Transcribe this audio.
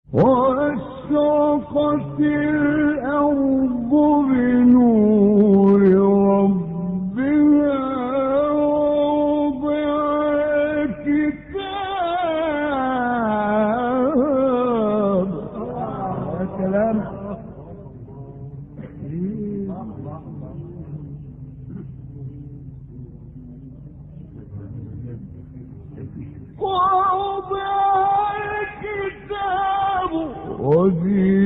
وأشرقت الأرض بنور ربها ووضع الكتاب. يا سلام. ووضع الكتاب وجيء